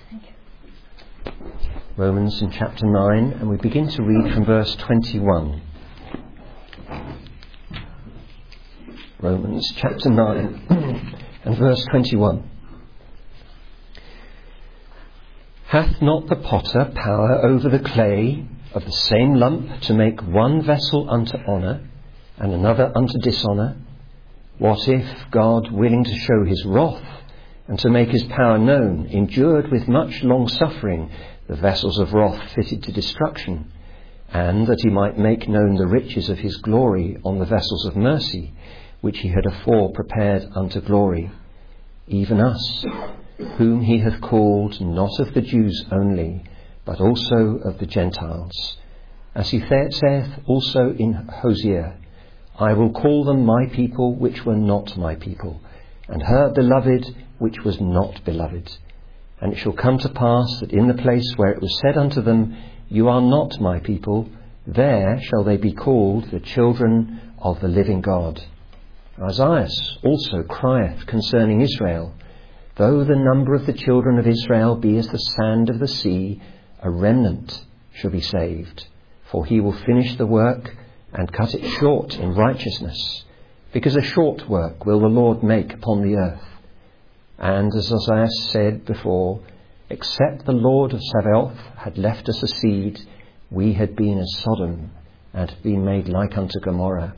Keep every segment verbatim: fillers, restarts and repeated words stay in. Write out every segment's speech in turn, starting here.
Romans in chapter nine, and we begin to read from verse twenty-one. Romans chapter nine and verse twenty-one. Hath not the potter power over the clay of the same lump to make one vessel unto honour and another unto dishonour? What if God, willing to show his wrath and to make his power known, endured with much long suffering the vessels of wrath fitted to destruction, and that he might make known the riches of his glory on the vessels of mercy, which he had afore prepared unto glory, even us, whom he hath called not of the Jews only, but also of the Gentiles. As he saith also in Hosea, I will call them my people which were not my people, and her beloved which was not beloved. And it shall come to pass that in the place where it was said unto them, You are not my people, there shall they be called the children of the living God. Isaiah also crieth concerning Israel, Though the number of the children of Israel be as the sand of the sea, a remnant shall be saved. For he will finish the work and cut it short in righteousness, because a short work will the Lord make upon the earth. And as Isaiah said before, except the Lord of Sabaoth had left us a seed, we had been as Sodom, and had been made like unto Gomorrah.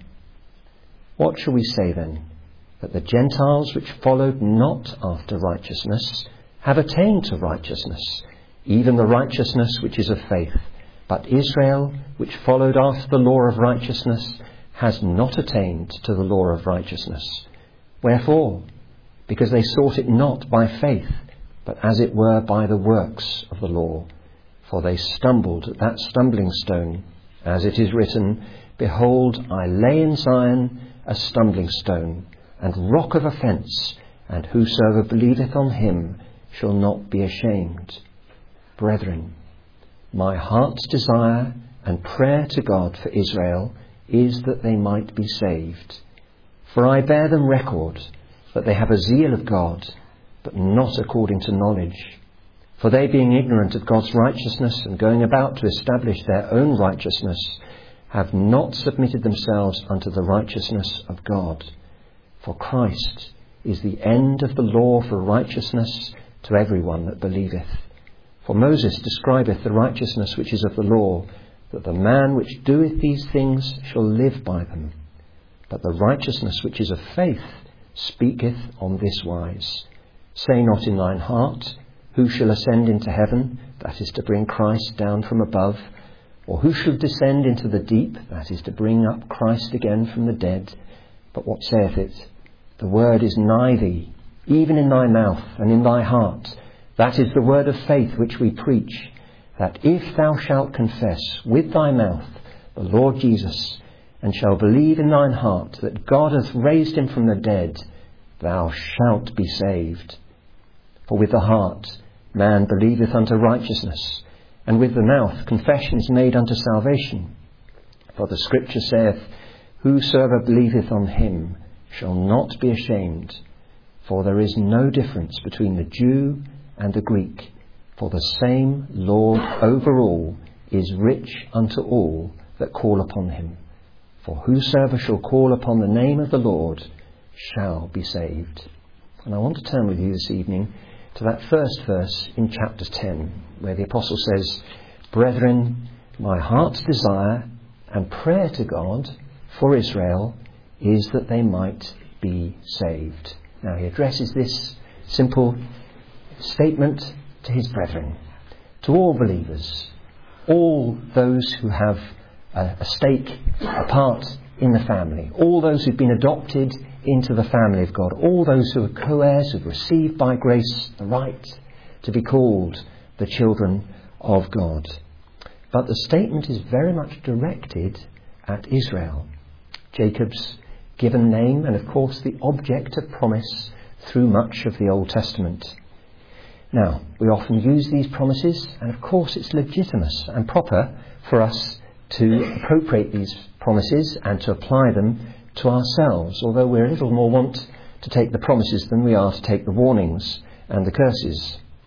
What shall we say then? That the Gentiles which followed not after righteousness have attained to righteousness, even the righteousness which is of faith. But Israel, which followed after the law of righteousness, has not attained to the law of righteousness. Wherefore? Because they sought it not by faith, but as it were by the works of the law. For they stumbled at that stumbling stone, as it is written, Behold, I lay in Zion a stumbling stone, and rock of offence, and whosoever believeth on him shall not be ashamed. Brethren, my heart's desire and prayer to God for Israel is that they might be saved. For I bear them record that they have a zeal of God, but not according to knowledge. For they, being ignorant of God's righteousness and going about to establish their own righteousness, have not submitted themselves unto the righteousness of God. For Christ is the end of the law for righteousness to every one that believeth. For Moses describeth the righteousness which is of the law, that the man which doeth these things shall live by them. But the righteousness which is of faith speaketh on this wise, Say not in thine heart, Who shall ascend into heaven, that is to bring Christ down from above, or who shall descend into the deep, that is to bring up Christ again from the dead? But what saith it? The word is nigh thee, even in thy mouth and in thy heart. That is the word of faith which we preach, that if thou shalt confess with thy mouth the Lord Jesus, and shalt believe in thine heart that God hath raised him from the dead, thou shalt be saved. For with the heart man believeth unto righteousness, and with the mouth confession is made unto salvation. For the Scripture saith, Whosoever believeth on him shall not be ashamed. For there is no difference between the Jew and the Greek, for the same Lord over all is rich unto all that call upon him. For whosoever shall call upon the name of the Lord shall be saved. And I want to turn with you this evening to that first verse in chapter ten, where the Apostle says, Brethren, my heart's desire and prayer to God for Israel is that they might be saved. Now he addresses this simple statement to his brethren, to all believers, all those who have a, a stake, a part in the family, all those who've been adopted into the family of God, all those who are co-heirs, who've received by grace the right to be called the children of God. But the statement is very much directed at Israel, Jacob's given name, and of course the object of promise through much of the Old Testament. Now, we often use these promises, and of course it's legitimate and proper for us to appropriate these promises and to apply them to ourselves, although we're a little more wont to take the promises than we are to take the warnings and the curses.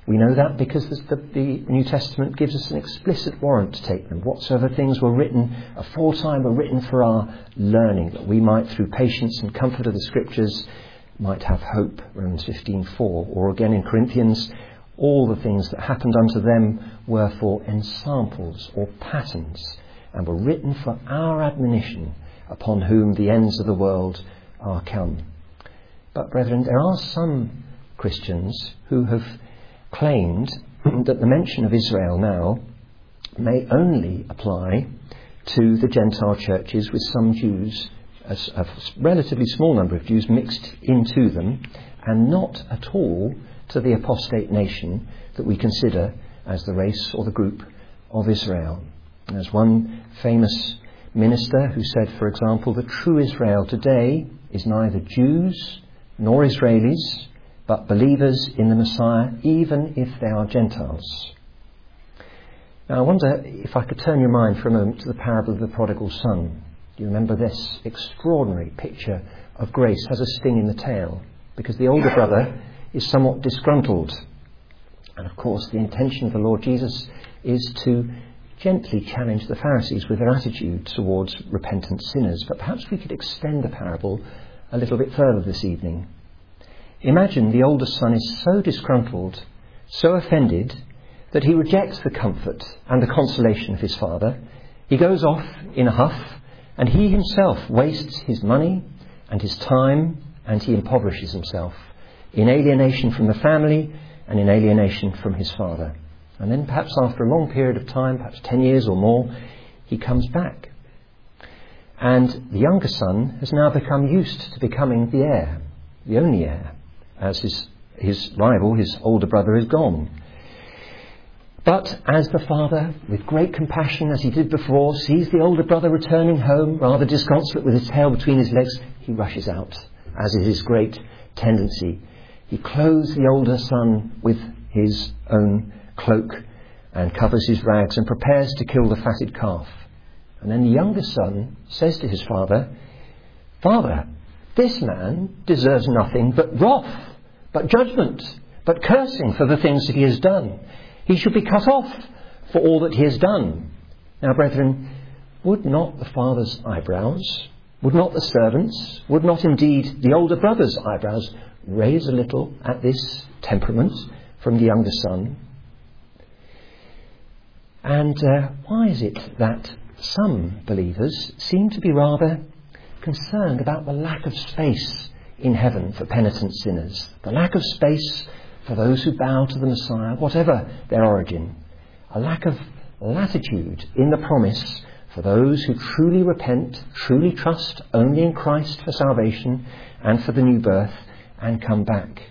We know that because the, the New Testament gives us an explicit warrant to take them. Whatsoever things were written aforetime were written for our learning, that we might, through patience and comfort of the Scriptures, might have hope, Romans fifteen four. Or again in Corinthians, all the things that happened unto them were for ensamples or patterns, and were written for our admonition, upon whom the ends of the world are come. But brethren, there are some Christians who have claimed that the mention of Israel now may only apply to the Gentile churches, with some Jews, a, a relatively small number of Jews mixed into them, and not at all to the apostate nation that we consider as the race or the group of Israel. There's one famous minister who said, for example, the true Israel today is neither Jews nor Israelis, but believers in the Messiah, even if they are Gentiles. Now I wonder if I could turn your mind for a moment to the parable of the prodigal son. Do you remember this extraordinary picture of grace has a sting in the tail, because the older brother is somewhat disgruntled. And of course the intention of the Lord Jesus is to gently challenge the Pharisees with their attitude towards repentant sinners. But perhaps we could extend the parable a little bit further this evening. Imagine the older son is so disgruntled, so offended, that he rejects the comfort and the consolation of his father. He goes off in a huff, and he himself wastes his money and his time, and he impoverishes himself in alienation from the family and in alienation from his father. And then perhaps after a long period of time, perhaps ten years or more, he comes back. And the younger son has now become used to becoming the heir, the only heir, as his, his rival, his older brother, is gone. But as the father, with great compassion, as he did before, sees the older brother returning home, rather disconsolate with his tail between his legs, he rushes out, as is his great tendency. He clothes the older son with his own cloak and covers his rags and prepares to kill the fatted calf. And then the younger son says to his father, "Father, this man deserves nothing but wrath, but judgment, but cursing for the things that he has done. He should be cut off for all that he has done." Now, brethren, would not the father's eyebrows, would not the servants, would not indeed the older brother's eyebrows raise a little at this temperament from the younger son? And uh, why is it that some believers seem to be rather concerned about the lack of space in heaven for penitent sinners, the lack of space for those who bow to the Messiah, whatever their origin, a lack of latitude in the promise for those who truly repent, truly trust only in Christ for salvation and for the new birth, and come back?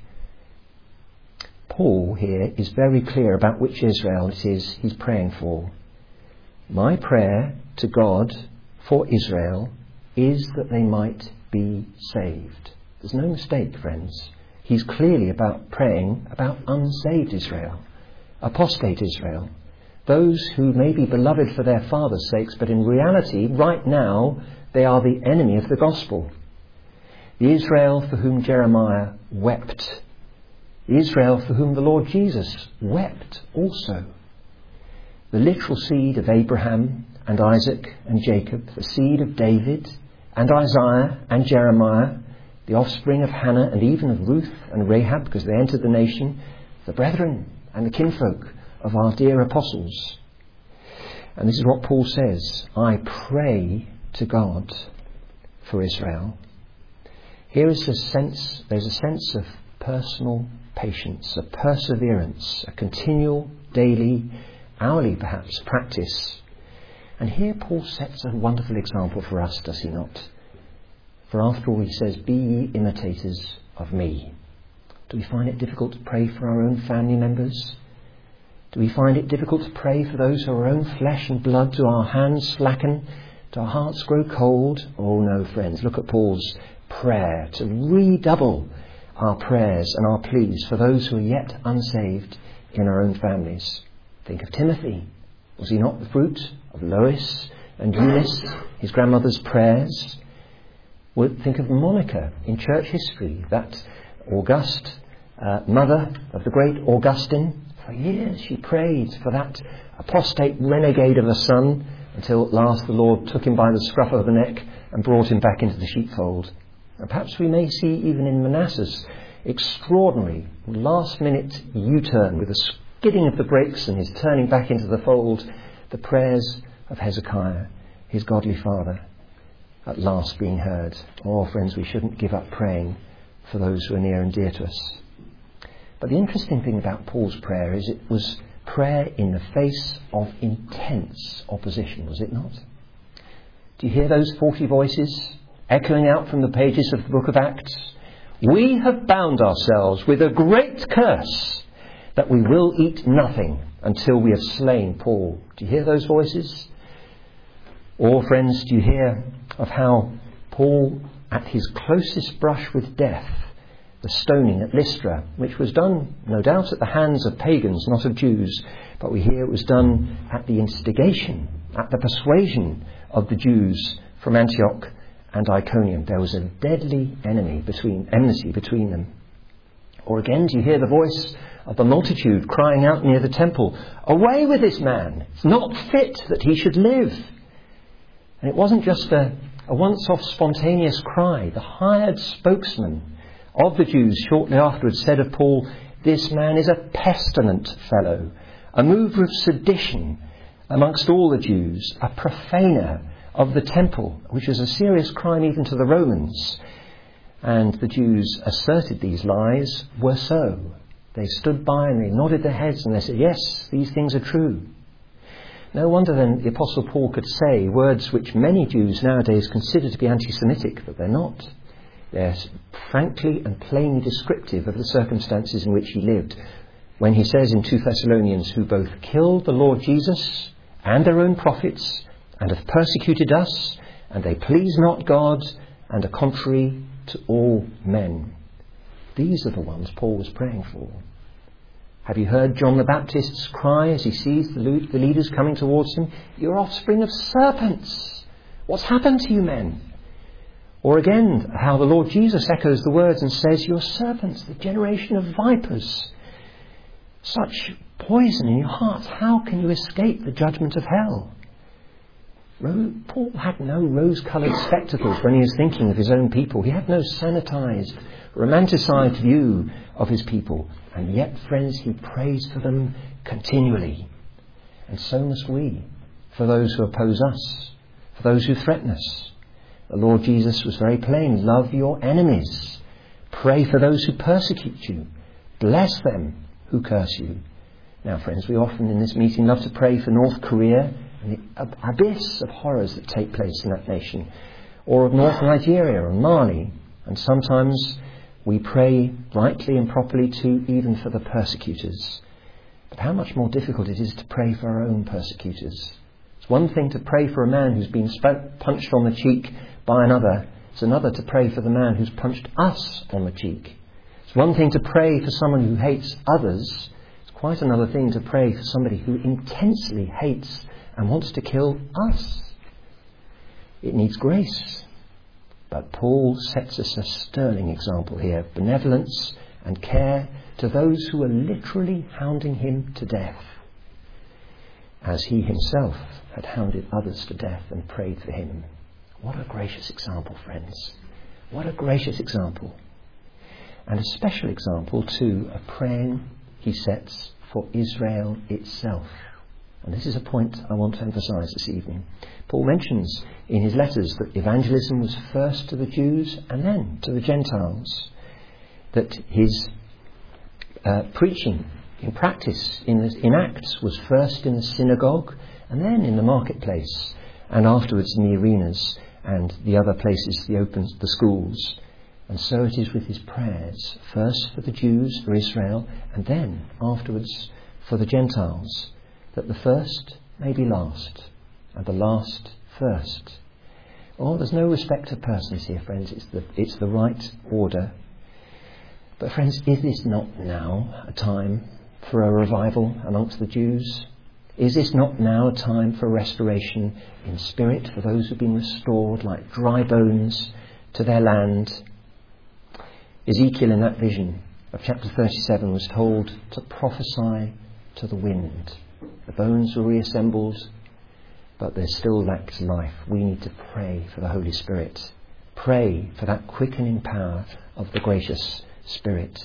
Paul here is very clear about which Israel it is he's praying for. My prayer to God for Israel is that they might be saved. There's no mistake, friends. He's clearly about praying about unsaved Israel, apostate Israel, those who may be beloved for their father's sakes, but in reality, right now, they are the enemy of the gospel. The Israel for whom Jeremiah wept. The Israel for whom the Lord Jesus wept also. The literal seed of Abraham and Isaac and Jacob, the seed of David and Isaiah and Jeremiah, the offspring of Hannah and even of Ruth and Rahab, because they entered the nation, the brethren and the kinfolk of our dear apostles. And this is what Paul says: I pray to God for Israel. Here is a sense, there's a sense of personal patience, a perseverance, a continual, daily, hourly perhaps, practice. And here Paul sets a wonderful example for us, does he not? For after all, he says, "Be ye imitators of me." Do we find it difficult to pray for our own family members? Do we find it difficult to pray for those who are our own flesh and blood? Do our hands slacken? Do our hearts grow cold? Oh no, friends, look at Paul's prayer to redouble our prayers and our pleas for those who are yet unsaved in our own families. Think of Timothy. Was he not the fruit of Lois and Eunice, his grandmother's prayers? Well, think of Monica in church history, that august uh, mother of the great Augustine. For years she prayed for that apostate renegade of a son, until at last the Lord took him by the scruff of the neck and brought him back into the sheepfold. And perhaps we may see even in Manasseh's extraordinary last-minute U-turn with a skidding of the brakes and his turning back into the fold, the prayers of Hezekiah, his godly father, at last being heard. Oh, friends, we shouldn't give up praying for those who are near and dear to us. But the interesting thing about Paul's prayer is it was prayer in the face of intense opposition, was it not? Do you hear those forty voices echoing out from the pages of the book of Acts? We have bound ourselves with a great curse that we will eat nothing until we have slain Paul. Do you hear those voices? Or, friends, do you hear of how Paul, at his closest brush with death, the stoning at Lystra, which was done, no doubt, at the hands of pagans, not of Jews, but we hear it was done at the instigation, at the persuasion of the Jews from Antioch and Iconium. There was a deadly enemy between, enmity between them. Or again, do you hear the voice of the multitude crying out near the temple, "Away with this man! It's not fit that he should live." And it wasn't just a, a once-off spontaneous cry. The hired spokesman of the Jews shortly afterwards said of Paul, "This man is a pestilent fellow, a mover of sedition amongst all the Jews, a profaner of the temple," which was a serious crime even to the Romans. And the Jews asserted these lies were so. They stood by and they nodded their heads and they said, yes, these things are true. No wonder then the Apostle Paul could say words which many Jews nowadays consider to be anti-Semitic, but they're not. They're frankly and plainly descriptive of the circumstances in which he lived. When he says in Second Thessalonians, "Who both killed the Lord Jesus and their own prophets, and have persecuted us, and they please not God, and are contrary to all men." These are the ones Paul was praying for. Have you heard John the Baptist's cry as he sees the leaders coming towards him? "You're offspring of serpents. What's happened to you men?" Or again, how the Lord Jesus echoes the words and says, "You're serpents, the generation of vipers. Such poison in your hearts, how can you escape the judgment of hell?" Paul had no rose-coloured spectacles when he was thinking of his own people. He had no sanitised, romanticised view of his people. And yet, friends, he prays for them continually. And so must we, for those who oppose us, for those who threaten us. The Lord Jesus was very plain. Love your enemies. Pray for those who persecute you. Bless them who curse you. Now, friends, we often in this meeting love to pray for North Korea and the abyss of horrors that take place in that nation, or of North Nigeria and Mali. And sometimes we pray rightly and properly too, even for the persecutors. But how much more difficult it is to pray for our own persecutors. It's one thing to pray for a man who's been sp- punched on the cheek by another. It's another to pray for the man who's punched us on the cheek. It's one thing to pray for someone who hates others. It's quite another thing to pray for somebody who intensely hates and wants to kill us. It needs grace. But Paul sets us a sterling example here of benevolence and care to those who are literally hounding him to death, as he himself had hounded others to death and prayed for him. What a gracious example, friends. What a gracious example. And a special example, too, of praying he sets for Israel itself. And this is a point I want to emphasise this evening. Paul mentions in his letters that evangelism was first to the Jews and then to the Gentiles. That his uh, preaching in practice, in, the, in Acts, was first in the synagogue and then in the marketplace, and afterwards in the arenas and the other places, the open, the schools. And so it is with his prayers, first for the Jews, for Israel, and then afterwards for the Gentiles, that the first may be last, and the last first. Oh, there's no respect of persons here, friends. It's the, it's the right order. But friends, is this not now a time for a revival amongst the Jews? Is this not now a time for restoration in spirit for those who've been restored like dry bones to their land? Ezekiel in that vision of chapter thirty-seven was told to prophesy to the wind. The bones were reassembled, but there still lacks life. We need to pray for the Holy Spirit. Pray for that quickening power of the gracious Spirit.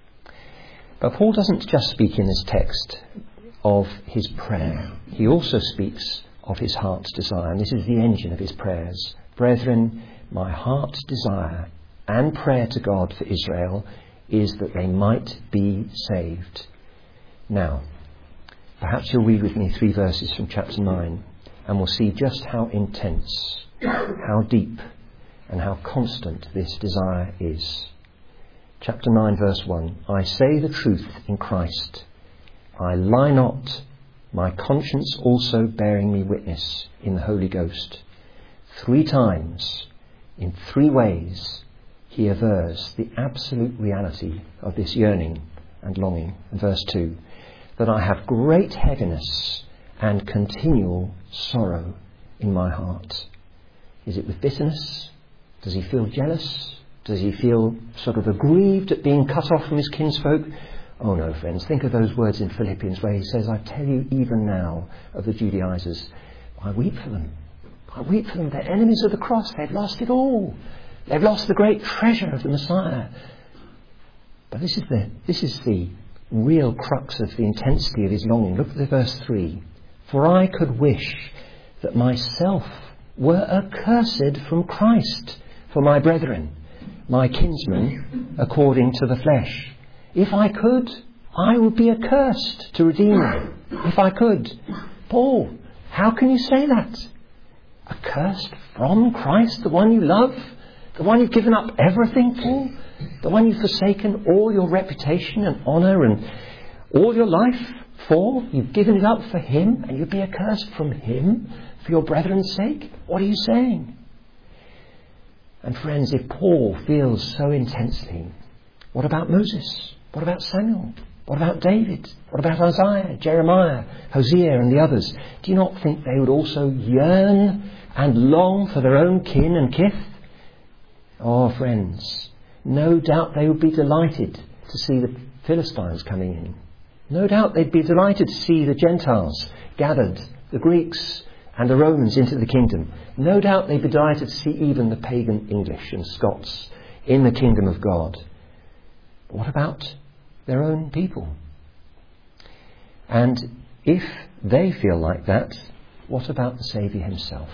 But Paul doesn't just speak in this text of his prayer. He also speaks of his heart's desire. And this is the engine of his prayers. Brethren, my heart's desire and prayer to God for Israel is that they might be saved. Now, perhaps you'll read with me three verses from chapter nine, and we'll see just how intense, how deep, and how constant this desire is. Chapter nine, verse one. I say the truth in Christ. I lie not, my conscience also bearing me witness in the Holy Ghost. Three times, in three ways, he avers the absolute reality of this yearning and longing. Verse two. That I have great heaviness and continual sorrow in my heart. Is it with bitterness? Does he feel jealous? Does he feel sort of aggrieved at being cut off from his kinsfolk? Oh no, friends, think of those words in Philippians where he says, I tell you even now of the Judaizers, I weep for them. I weep for them. They're enemies of the cross. They've lost it all. They've lost the great treasure of the Messiah. But this is the, this is the real crux of the intensity of his longing. Look at the verse three. For I could wish that myself were accursed from Christ for my brethren, my kinsmen, according to the flesh. If I could, I would be accursed to redeem them. If I could. Paul, how can you say that? Accursed from Christ, the one you love? The one you've given up everything for? The one you've forsaken all your reputation and honour and all your life for? You've given it up for him, and you'd be accursed from him for your brethren's sake? What are you saying? And friends, if Paul feels so intensely, what about Moses? What about Samuel? What about David? What about Isaiah, Jeremiah, Hosea and the others? Do you not think they would also yearn and long for their own kin and kith? Oh, friends, no doubt they would be delighted to see the Philistines coming in. No doubt they'd be delighted to see the Gentiles gathered, the Greeks and the Romans into the kingdom. No doubt they'd be delighted to see even the pagan English and Scots in the kingdom of God. But what about their own people? And if they feel like that, what about the Saviour himself?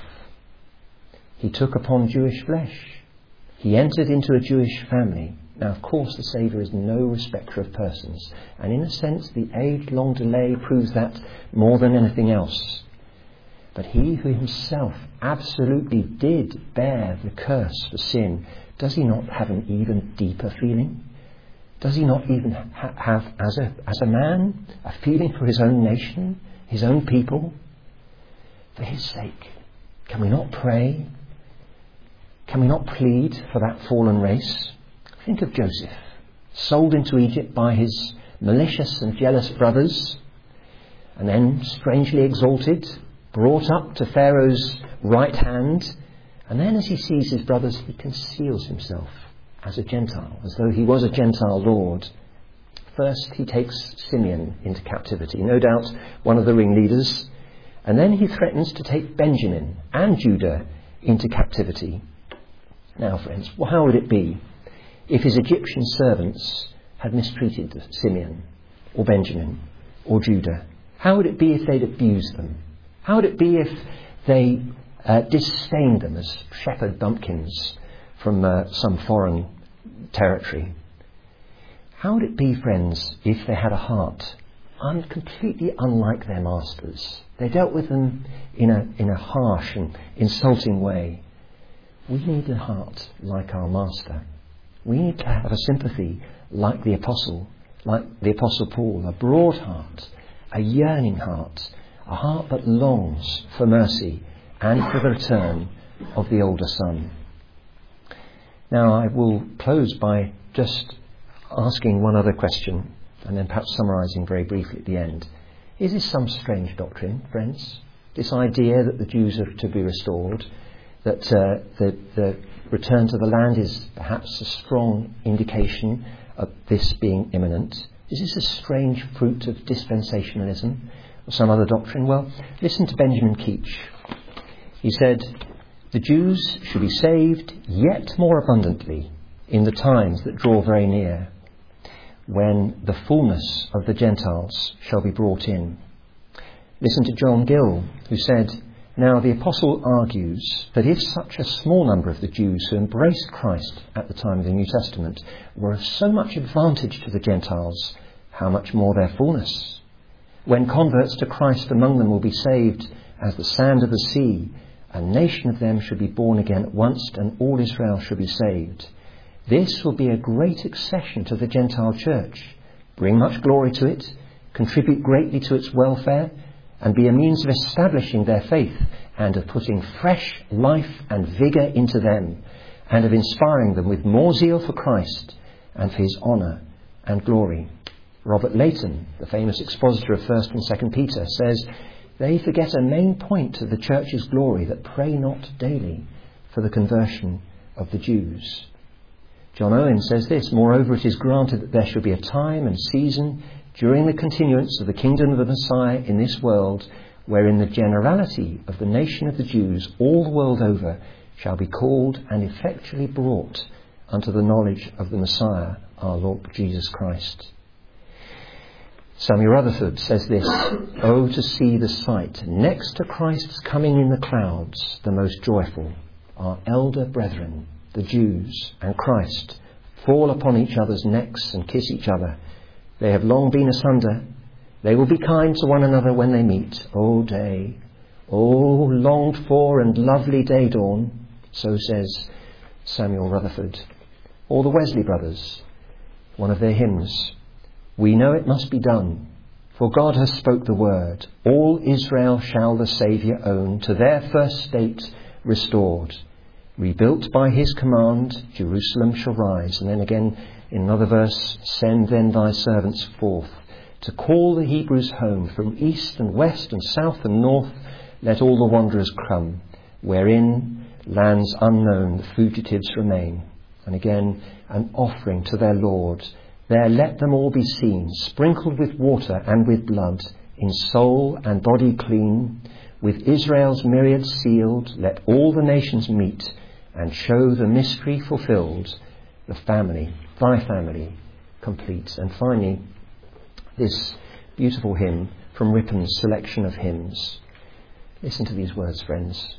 He took upon Jewish flesh. He entered into a Jewish family. Now, of course, the Saviour is no respecter of persons. And in a sense, the age-long delay proves that more than anything else. But he who himself absolutely did bear the curse for sin, does he not have an even deeper feeling? Does he not even ha- have, as a, as a man, a feeling for his own nation, his own people? For his sake, can we not pray? Can we not plead for that fallen race? Think of Joseph, sold into Egypt by his malicious and jealous brothers, and then strangely exalted, brought up to Pharaoh's right hand, and then as he sees his brothers, he conceals himself as a Gentile, as though he was a Gentile lord. First, he takes Simeon into captivity, no doubt one of the ringleaders, and then he threatens to take Benjamin and Judah into captivity. Now, friends, well, how would it be if his Egyptian servants had mistreated Simeon or Benjamin or Judah? How would it be if they'd abused them? How would it be if they uh, disdained them as shepherd bumpkins from uh, some foreign territory? How would it be, friends, if they had a heart un- completely unlike their masters? They dealt with them in a, in a harsh and insulting way. We need a heart like our Master. We need to have a sympathy like the Apostle, like the Apostle Paul, a broad heart, a yearning heart, a heart that longs for mercy and for the return of the older son. Now I will close by just asking one other question, and then perhaps summarising very briefly at the end. Is this some strange doctrine, friends? This idea that the Jews are to be restored, that uh, the, the return to the land is perhaps a strong indication at this being imminent. Is this a strange fruit of dispensationalism or some other doctrine? Well, listen to Benjamin Keach. He said, "The Jews should be saved yet more abundantly in the times that draw very near, when the fullness of the Gentiles shall be brought in." Listen to John Gill, who said, "Now the apostle argues that if such a small number of the Jews who embraced Christ at the time of the New Testament were of so much advantage to the Gentiles, how much more their fullness? When converts to Christ among them will be saved as the sand of the sea, a nation of them should be born again at once, and all Israel should be saved. This will be a great accession to the Gentile church, bring much glory to it, contribute greatly to its welfare, and be a means of establishing their faith and of putting fresh life and vigour into them, and of inspiring them with more zeal for Christ and for his honour and glory." Robert Leighton, the famous expositor of First and Second Peter, says, "They forget a main point of the church's glory, that pray not daily for the conversion of the Jews." John Owen says this, "Moreover, it is granted that there shall be a time and season during the continuance of the kingdom of the Messiah in this world, wherein the generality of the nation of the Jews all the world over shall be called and effectually brought unto the knowledge of the Messiah, our Lord Jesus Christ." Samuel Rutherford says this, "Oh, to see the sight, next to Christ's coming in the clouds, the most joyful, our elder brethren, the Jews, and Christ fall upon each other's necks and kiss each other. They have long been asunder. They will be kind to one another when they meet. O day, O longed for and lovely day dawn," so says Samuel Rutherford. Or the Wesley brothers, one of their hymns, "We know it must be done, for God has spoke the word. All Israel shall the Saviour own, to their first state restored. Rebuilt by his command, Jerusalem shall rise." And then again in another verse, "Send then thy servants forth to call the Hebrews home, from east and west and south and north. Let all the wanderers come, wherein lands unknown the fugitives remain." And again, "An offering to their Lord. There let them all be seen, sprinkled with water and with blood, in soul and body clean. With Israel's myriad sealed, let all the nations meet, and show the mystery fulfilled, the family, thy family, complete." And finally, this beautiful hymn from Ripon's selection of hymns. Listen to these words, friends.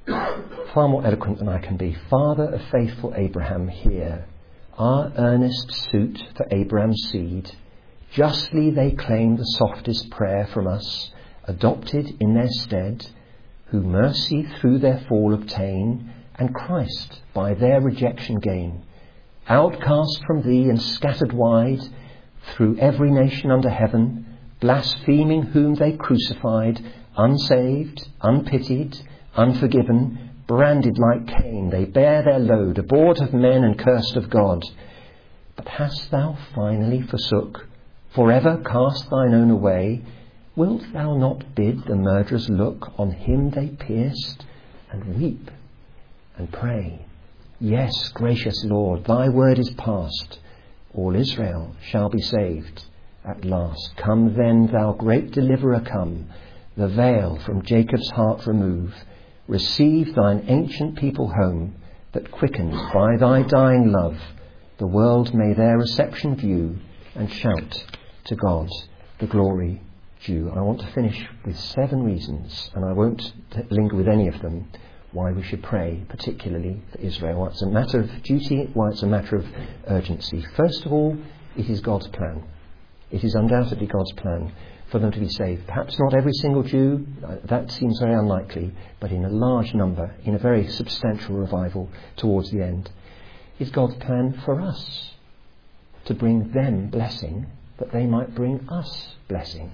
Far more eloquent than I can be. "Father of faithful Abraham, hear our earnest suit for Abraham's seed. Justly they claim the softest prayer from us, adopted in their stead, who mercy through their fall obtain, and Christ by their rejection gain. Outcast from thee and scattered wide through every nation under heaven, blaspheming whom they crucified, unsaved, unpitied, unforgiven, branded like Cain, they bear their load, abhorred of men and cursed of God. But hast thou finally forsook, forever cast thine own away? Wilt thou not bid the murderers look on him they pierced, and weep and pray? Yes, gracious Lord, thy word is past. All Israel shall be saved at last. Come then, thou great deliverer, come. The veil from Jacob's heart remove. Receive thine ancient people home, that quickened by thy dying love, the world may their reception view, and shout to God the glory due. I want to finish with seven reasons, and I won't t- linger with any of them, why we should pray, particularly for Israel. Why it's a matter of duty, why it's a matter of urgency. First of all, it is God's plan. It is undoubtedly God's plan for them to be saved. Perhaps not every single Jew, that seems very unlikely, but in a large number, in a very substantial revival towards the end. It's God's plan for us to bring them blessing, that they might bring us blessing.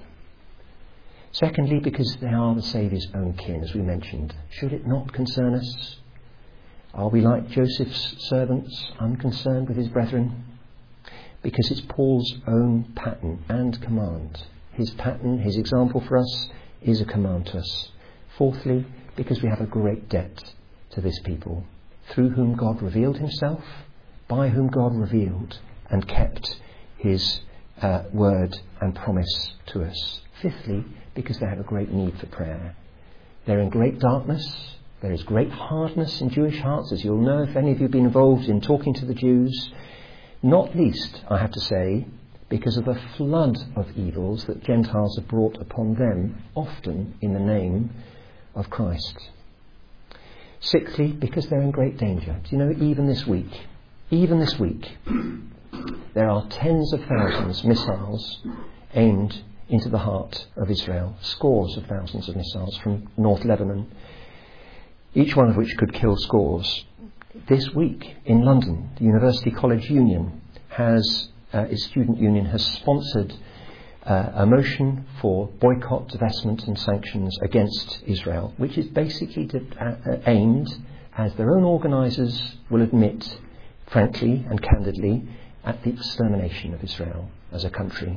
Secondly, because they are the Saviour's own kin, as we mentioned. Should it not concern us? Are we like Joseph's servants, unconcerned with his brethren? Because it's Paul's own pattern and command. His pattern, his example for us, is a command to us. Fourthly, because we have a great debt to this people, through whom God revealed himself, by whom God revealed and kept his uh, word and promise to us. Fifthly, because they have a great need for prayer. They're in great darkness. There is great hardness in Jewish hearts, as you'll know if any of you have been involved in talking to the Jews. Not least, I have to say, because of the flood of evils that Gentiles have brought upon them, often in the name of Christ. Sixthly, because they're in great danger. Do you know, even this week, even this week, there are tens of thousands of missiles aimed into the heart of Israel. Scores of thousands of missiles from North Lebanon, each one of which could kill scores. This week in London, the University College Union has, uh, its student union has sponsored uh, a motion for boycott, divestment and sanctions against Israel, which is basically to, uh, aimed, as their own organisers will admit, frankly and candidly, at the extermination of Israel as a country.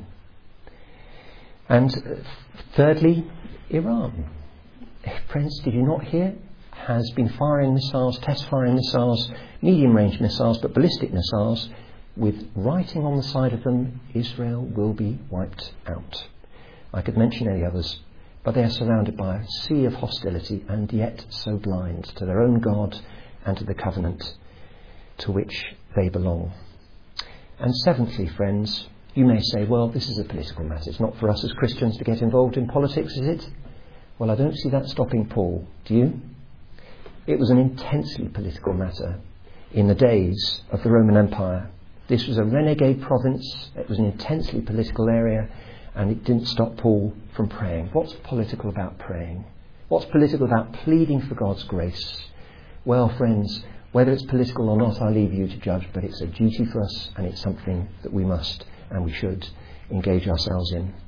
And uh, thirdly, Iran. Friends, did you not hear? Has been firing missiles, test firing missiles, medium-range missiles, but ballistic missiles, with writing on the side of them, Israel will be wiped out. I could mention any others, but they are surrounded by a sea of hostility and yet so blind to their own God and to the covenant to which they belong. And seventhly, friends, you may say, well, this is a political matter. It's not for us as Christians to get involved in politics, is it? Well, I don't see that stopping Paul. Do you? It was an intensely political matter in the days of the Roman Empire. This was a renegade province. It was an intensely political area, and it didn't stop Paul from praying. What's political about praying? What's political about pleading for God's grace? Well, friends, whether it's political or not, I leave you to judge, but it's a duty for us, and it's something that we must and we should engage ourselves in.